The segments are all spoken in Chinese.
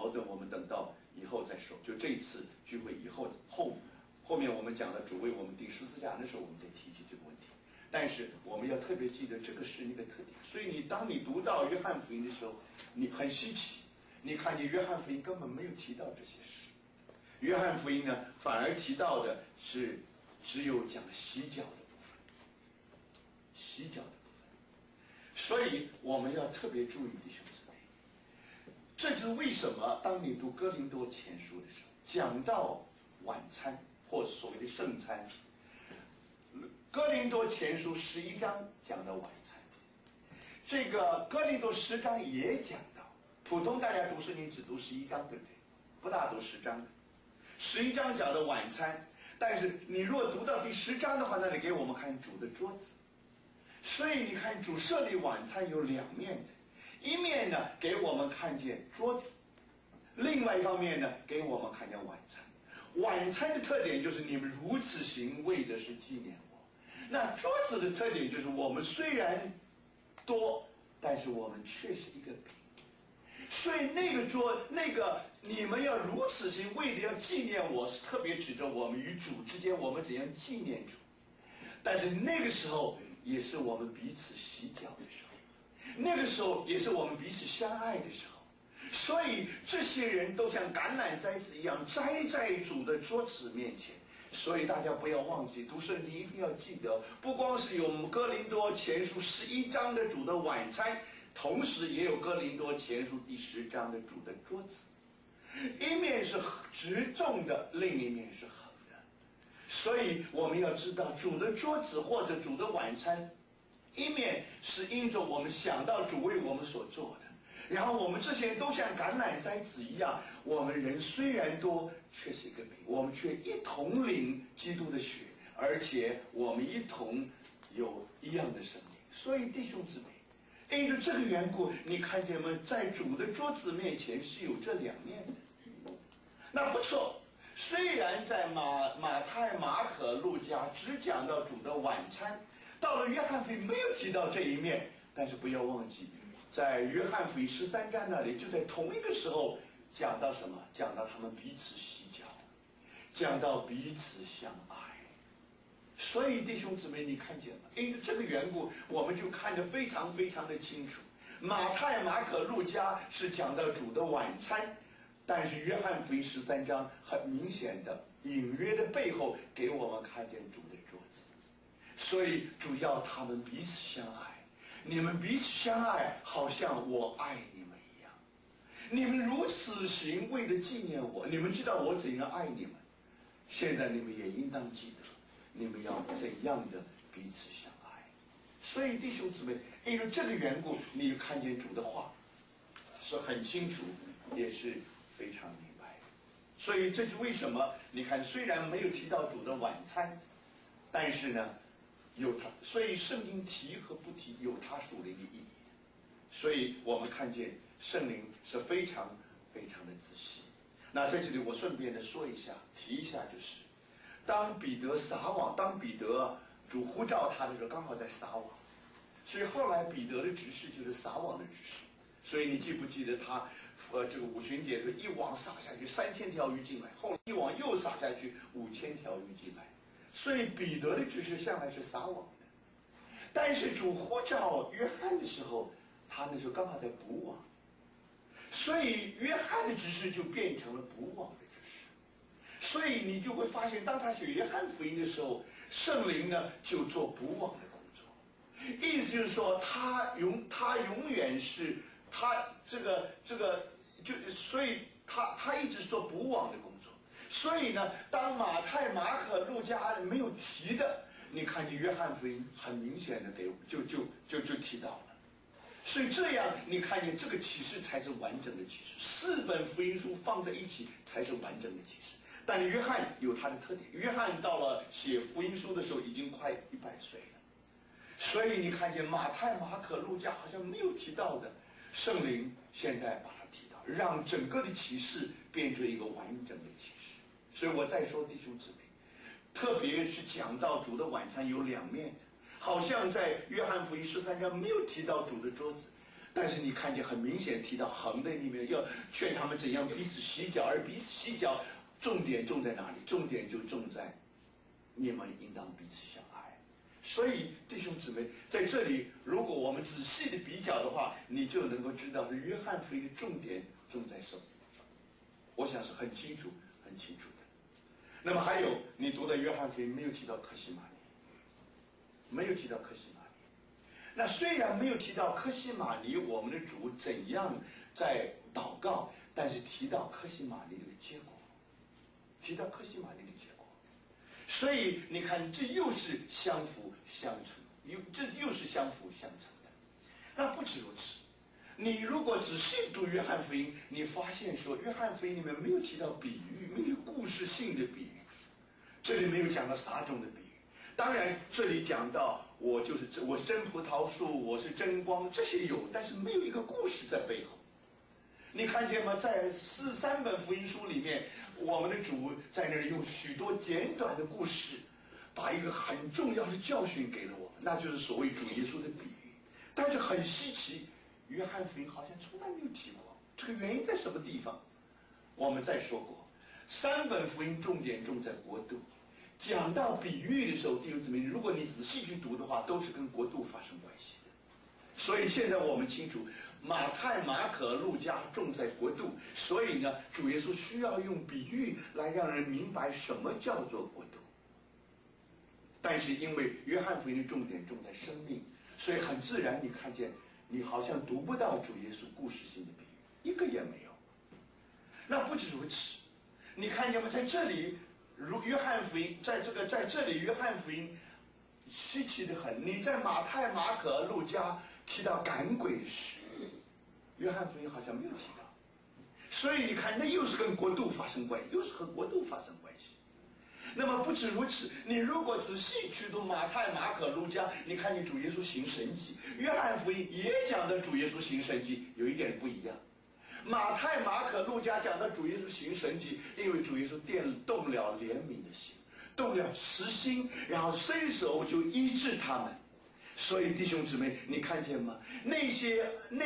矛盾我们等到以后再说。就这一次聚会以后后面我们讲了主为我们钉十字架的时候，我们再提起这个问题。但是我们要特别记得，这个是一个特点。所以当你读到约翰福音的时候，你很稀奇，你看见约翰福音根本没有提到这些事。约翰福音呢，反而提到的是只有讲洗脚的部分，洗脚的部分。所以我们要特别注意，弟兄姊妹，这就是为什么当你读哥林多前书的时候，讲到晚餐或所谓的圣餐，哥林多前书11章讲到晚餐，这个哥林多10章也讲到。普通大家读圣经只读11章，对不对？不大读10章的。11章讲的晚餐，但是你若读到第10章的话，那里给我们看主的桌子。所以你看主设立晚餐有两面的，一面呢给我们看见桌子，另外一方面呢给我们看见晚餐。晚餐的特点就是你们如此行，为的是纪念我。那桌子的特点就是我们虽然多，但是我们却是一个饼。所以那个你们要如此行，为的要纪念我，是特别指着我们与主之间我们怎样纪念主。但是那个时候也是我们彼此洗脚的时候，那个时候也是我们彼此相爱的时候。所以这些人都像橄榄摘子一样摘在主的桌子面前。所以大家不要忘记，读圣经一定要记得，不光是有哥林多前书11章的主的晚餐，同时也有哥林多前书第10章的主的桌子。一面是直重的，另一面是横的。所以我们要知道，主的桌子或者主的晚餐，一面是因着我们想到主为我们所做的，然后我们这些人都像橄榄摘子一样，我们人虽然多，却是一个饼，我们却一同领基督的血，而且我们一同有一样的生命。所以弟兄姊妹，因着这个缘故，你看见吗？在主的桌子面前是有这两面的。那不错，虽然在马太、马可、路加只讲到主的晚餐，到了约翰福音没有提到这一面，但是不要忘记，在约翰福音13章那里，就在同一个时候讲到什么？讲到他们彼此洗脚，讲到彼此相爱。所以弟兄姊妹，你看见了，因为这个缘故，我们就看得非常非常的清楚。马太、马可、路加是讲到主的晚餐，但是约翰福音13章很明显的隐约的背后给我们看见主的桌子。所以主要他们彼此相爱，你们彼此相爱，好像我爱你们一样。你们如此行，为了纪念我，你们知道我怎样爱你们，现在你们也应当记得，你们要怎样的彼此相爱。所以弟兄姊妹，因为这个缘故，你看见主的话是很清楚，也是非常明白的。所以这就为什么你看，虽然没有提到主的晚餐，但是呢有它，所以圣经提和不提有它属灵的意义。所以我们看见圣灵是非常非常的仔细。那在这里我顺便的说一下，提一下，就是当彼得撒网，当彼得主呼召他的时候，刚好在撒网，所以后来彼得的执事就是撒网的执事。所以你记不记得他这个五旬节一网撒下去3000条鱼进来，后来一网又撒下去5000条鱼进来。所以彼得的执事向来是撒网的，但是主呼召约翰的时候，他那时候刚好在捕网，所以约翰的执事就变成了捕网的执事。所以你就会发现，当他写约翰福音的时候，圣灵呢就做捕网的工作。意思就是说，他永远是他所以他一直做捕网的工作。所以呢，当马太、马可、路加没有提的，你看见约翰福音很明显的就提到了。所以这样你看见这个启示才是完整的启示，4本福音书放在一起才是完整的启示。但是约翰有他的特点，约翰到了写福音书的时候已经快100岁了，所以你看见马太、马可、路加好像没有提到的，圣灵现在把它提到，让整个的启示变成一个完整的启示。所以我再说弟兄姊妹，特别是讲到主的晚餐有两面的，好像在约翰福音13章没有提到主的桌子， 但是你看见很明显提到横的里面要劝他们怎样彼此洗脚，而彼此洗脚重点重在哪里？重点就重在你们应当彼此相爱。所以弟兄姊妹，在这里如果我们仔细的比较的话，你就能够知道是约翰福音的重点重在什么。我想是很清楚很清楚的。那么还有你读的约翰福音没有提到客西马尼，没有提到客西马尼。那虽然没有提到客西马尼我们的主怎样在祷告，但是提到客西马尼的结果，提到客西马尼的结果。所以你看这又是相辅相成，这又是相辅相成的。那不止如此，你如果仔细读约翰福音，你发现说约翰福音里面没有提到比喻，没有故事性的比喻，这里没有讲到撒种的比喻。当然这里讲到我是真葡萄树，我是真光，这些有，但是没有一个故事在背后。你看见吗？在3本福音书里面，我们的主在那里用许多简短的故事，把一个很重要的教训给了我们，那就是所谓主耶稣的比喻。但是很稀奇，约翰福音好像从来没有提过，这个原因在什么地方？我们再说过，3本福音重点重在国度。讲到比喻的时候，弟兄姊妹，如果你仔细去读的话，都是跟国度发生关系的。所以现在我们清楚，马太、马可、路加重在国度，所以呢，主耶稣需要用比喻来让人明白什么叫做国度。但是因为约翰福音的重点重在生命，所以很自然，你看见你好像读不到主耶稣故事性的比喻，一个也没有。那不止如此，你看见吗？在这里，如约翰福音，在这里，约翰福音稀奇的很。你在马太、马可、路加提到赶鬼的事，约翰福音好像没有提到。所以你看，那又是跟国度发生关系，又是和国度发生关系。那么不止如此，你如果仔细去读马太、马可、路加，你看见主耶稣行神迹，约翰福音也讲的主耶稣行神迹，有一点不一样。马太、马可、路加讲的主耶稣行神迹，因为主耶稣动了怜悯的心，动了慈心，然后伸手就医治他们。所以弟兄姊妹，你看见吗？那些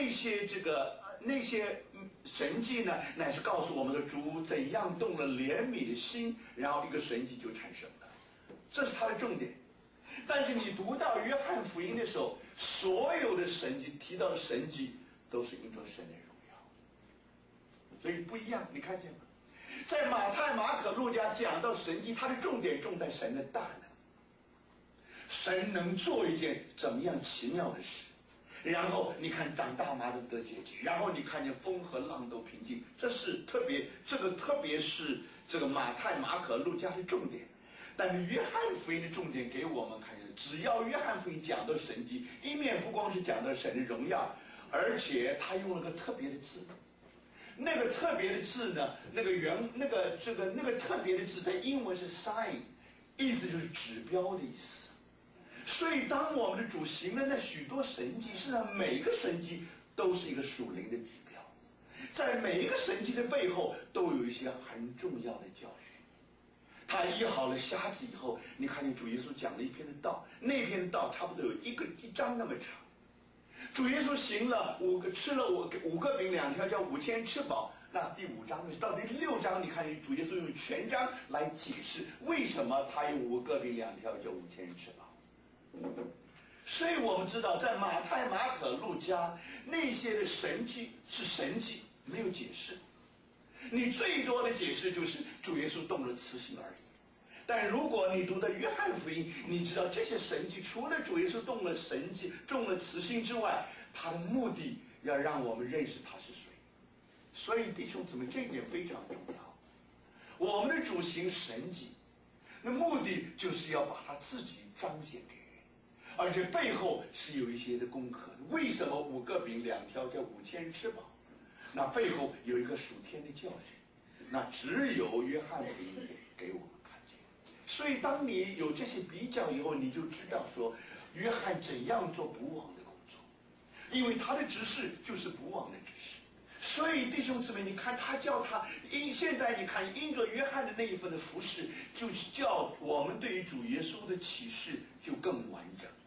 神迹呢，乃是告诉我们的主怎样动了怜悯的心，然后一个神迹就产生了，这是他的重点。但是你读到约翰福音的时候，所有的神迹提到的神迹都是因着神的荣耀，所以不一样。你看见吗？在马太、马可、路加讲到神迹，它的重点重在神的大能，神能做一件怎么样奇妙的事。然后你看长大麻都得洁净，然后你看见风和浪都平静，这特别是这个马太、马可、路加的重点。但是约翰福音的重点给我们看见，只要约翰福音讲到神迹，一面不光是讲到神的荣耀，而且他用了个特别的字。那个特别的字呢，那个特别的字在英文是 sign， 意思就是指标的意思。所以当我们的主行了那许多神迹，事实上每一个神迹都是一个属灵的指标，在每一个神迹的背后都有一些很重要的教训。他医好了瞎子以后，你看见主耶稣讲了一篇的道，那篇的道差不多有一章那么长。主耶稣行了吃了5个饼2条，叫5000吃饱，那是第5章。到第6章，你看主耶稣用全章来解释为什么他用5个饼2条叫5000人吃饱。所以我们知道，在马太、马可、路加那些的神迹是神迹，没有解释。你最多的解释就是主耶稣动了慈心而已。但如果你读的约翰福音，你知道这些神迹除了主耶稣动了神迹、动了慈心之外，他的目的要让我们认识他是谁。所以弟兄姊妹，这一点非常重要。我们的主行神迹，那目的就是要把他自己彰显给人，而且背后是有一些的功课的。为什么5个饼2条叫5000人吃饱？那背后有一个属天的教训，那只有约翰福音给我们看见。所以当你有这些比较以后，你就知道说约翰怎样做补网的工作，因为他的执事就是补网的执事。所以弟兄姊妹，你看他叫他现在你看因着约翰的那一份的服事，就是叫我们对于主耶稣的启示就更完整。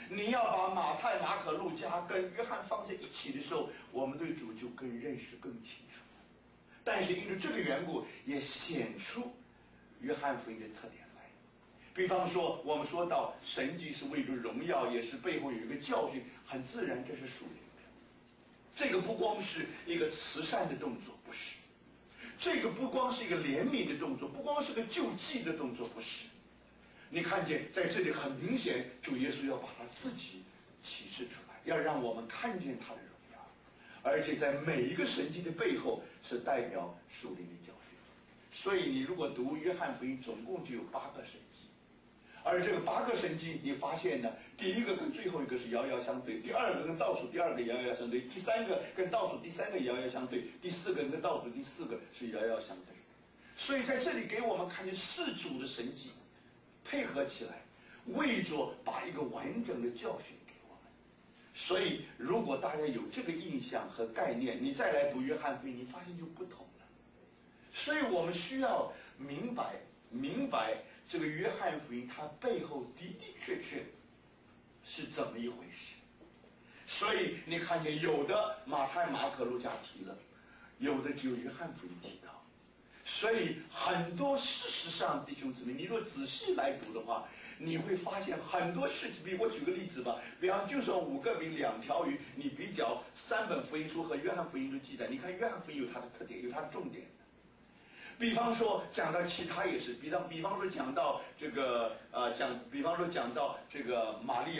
你要把马太、马可、路加跟约翰放在一起的时候，我们对主就更认识更清楚。但是因为这个缘故，也显出约翰福音的特点来。比方说，我们说到神迹是为了荣耀，也是背后有一个教训，很自然，这是属灵的。这个不光是一个慈善的动作，不是；这个不光是一个怜悯的动作，不光是个救济的动作，不是。你看见在这里很明显，主耶稣要把他自己启示出来，要让我们看见他的荣耀，而且在每一个神迹的背后是代表属灵的教训。所以你如果读约翰福音，总共就有8个神迹，而这个8个神迹，你发现呢，第一个跟最后一个是遥遥相对，第二个跟倒数第二个遥遥相对，第三个跟倒数第三个遥遥相对，第四个跟倒数第四个是遥遥相对。所以在这里给我们看见4组的神迹配合起来，为着把一个完整的教训给我们。所以如果大家有这个印象和概念，你再来读约翰福音，你发现就不同了。所以我们需要明白这个约翰福音它背后的的确确是怎么一回事。所以你看见有的马太、马可、路加提了，有的只有约翰福音提到。所以很多事实上，弟兄姊妹，你若仔细来读的话，你会发现很多事情。比如我举个例子吧，比方就说5个饼2条鱼，你比较3本福音书和约翰福音的记载，你看约翰福音有它的特点，有它的重点。比方说讲到其他也是，比方说讲到这个比方说讲到这个玛利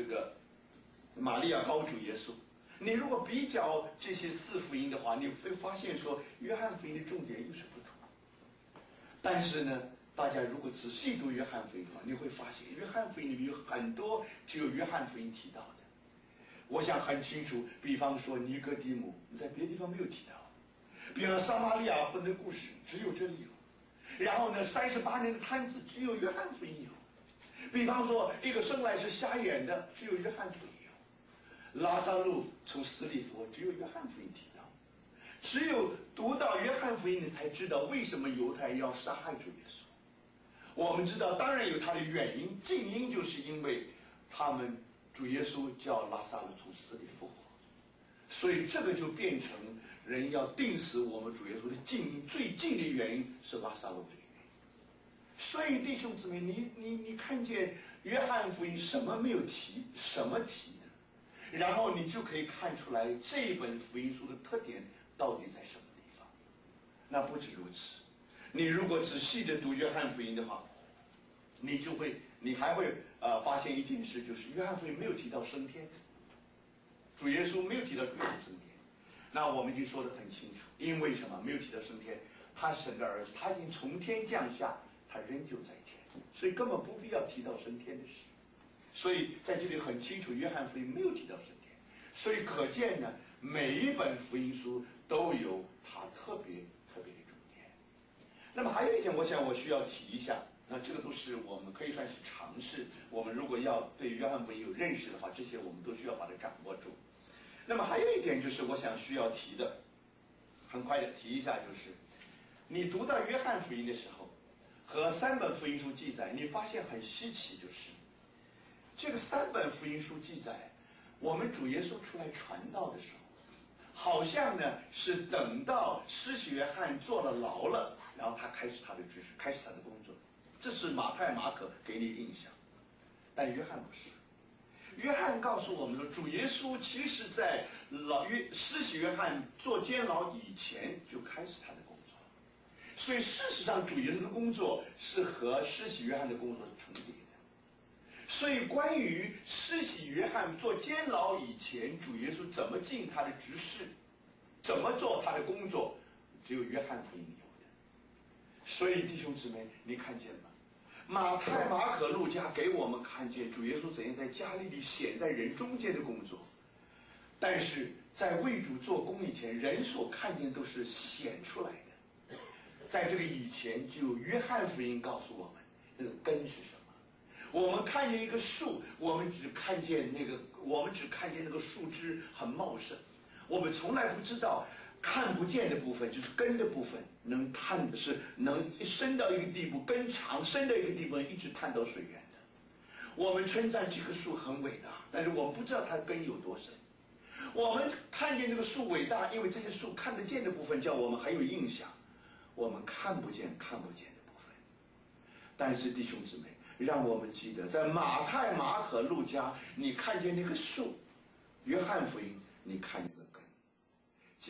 亚高主耶稣。你如果比较这些4福音的话，你会发现说约翰福音的重点又是不同。但是呢，大家如果仔细读约翰福音的话，你会发现约翰福音里面有很多只有约翰福音提到的。我想很清楚，比方说尼哥底母，在别的地方没有提到；比方撒玛利亚妇人的故事，只有这里有；然后呢，38年的瘫子，只有约翰福音有；比方说一个生来是瞎眼的，只有约翰福音有；拉撒路从死里复活，只有约翰福音提到。只有读到约翰福音，你才知道为什么犹太人要杀害主耶稣。我们知道，当然有它的原因，近因就是因为他们主耶稣叫拉撒路从死里复活，所以这个就变成人要定死我们主耶稣的近因，最近的原因是拉撒路这个原因。所以弟兄姊妹，你看见约翰福音什么没有提，什么提的，然后你就可以看出来这本福音书的特点到底在什么地方。那不止如此，你如果仔细的读约翰福音的话，你还会发现一件事，就是约翰福音没有提到升天，主耶稣没有提到主耶稣升天。那我们已经说得很清楚，因为什么没有提到升天？他是神的儿子，他已经从天降下，他仍旧在天，所以根本不必要提到升天的事。所以在这里很清楚，约翰福音没有提到升天。所以可见呢，每一本福音书都有它特别的重点。那么还有一点，我想我需要提一下，那这个都是我们可以算是常识。我们如果要对约翰福音有认识的话，这些我们都需要把它掌握住。那么还有一点就是我想需要提的，很快的提一下，就是你读到约翰福音的时候，和3本福音书记载，你发现很稀奇，就是这个3本福音书记载，我们主耶稣出来传道的时候，好像呢是等到施洗约翰坐了牢了，然后他开始他的知识，开始他的工作。这是马太、马可给你的印象，但约翰不是。约翰告诉我们说，主耶稣其实在施洗约翰坐监牢以前就开始他的工作，所以事实上主耶稣的工作是和施洗约翰的工作是重叠的。所以关于施洗约翰坐监牢以前主耶稣怎么尽他的职事，怎么做他的工作，只有约翰福音有的。所以弟兄姊妹，你看见吗？马太、马可、路加给我们看见主耶稣怎样在加利利显在人中间的工作，但是在为主做工以前，人所看见都是显出来的。在这个以前，只有约翰福音告诉我们那个根是什么。我们看见一个树，我们只看见那个树枝很茂盛，我们从来不知道看不见的部分，就是根的部分，能深到一个地步，根长深到一个地步，一直探到水源的。 我们称赞这棵树很伟大，但是我们不知道它的根有多深。我们看见这个树伟大，因为这些树看得见的部分叫我们还有印象，我们看不见的部分。但是弟兄姊妹，让我们记得，在马太、马可、路加，你看见那棵树；约翰福音，你看见